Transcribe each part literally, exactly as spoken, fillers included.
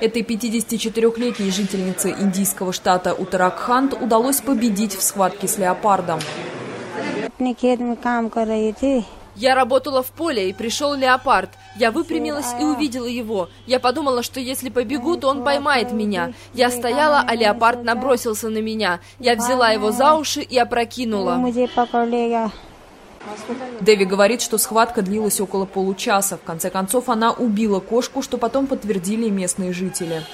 Этой пятидесятичетырёхлетней жительнице индийского штата Уттараханд удалось победить в схватке с леопардом. Я работала в поле, и пришел леопард. Я выпрямилась и увидела его. Я подумала, что если побегу, то он поймает меня. Я стояла, а леопард набросился на меня. Я взяла его за уши и опрокинула. Деви говорит, что схватка длилась около получаса. В конце концов, она убила кошку, что потом подтвердили местные жители.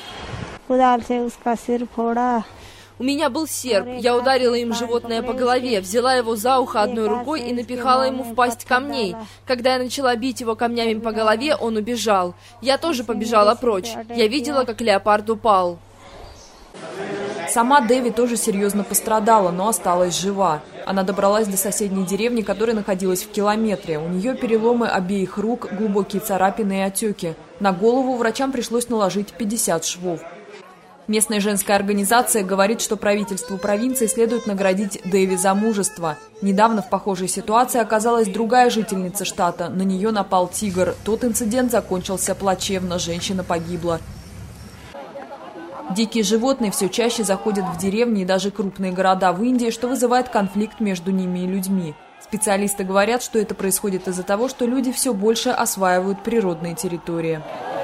У меня был серп. Я ударила им животное по голове, взяла его за ухо одной рукой и напихала ему в пасть камней. Когда я начала бить его камнями по голове, он убежал. Я тоже побежала прочь. Я видела, как леопард упал. Сама Деви тоже серьезно пострадала, но осталась жива. Она добралась до соседней деревни, которая находилась в километре. У нее переломы обеих рук, глубокие царапины и отеки. На голову врачам пришлось наложить пятьдесят швов. Местная женская организация говорит, что правительству провинции следует наградить Деви за мужество. Недавно в похожей ситуации оказалась другая жительница штата. На нее напал тигр. Тот инцидент закончился плачевно, женщина погибла. Дикие животные все чаще заходят в деревни и даже крупные города в Индии, что вызывает конфликт между ними и людьми. Специалисты говорят, что это происходит из-за того, что люди все больше осваивают природные территории.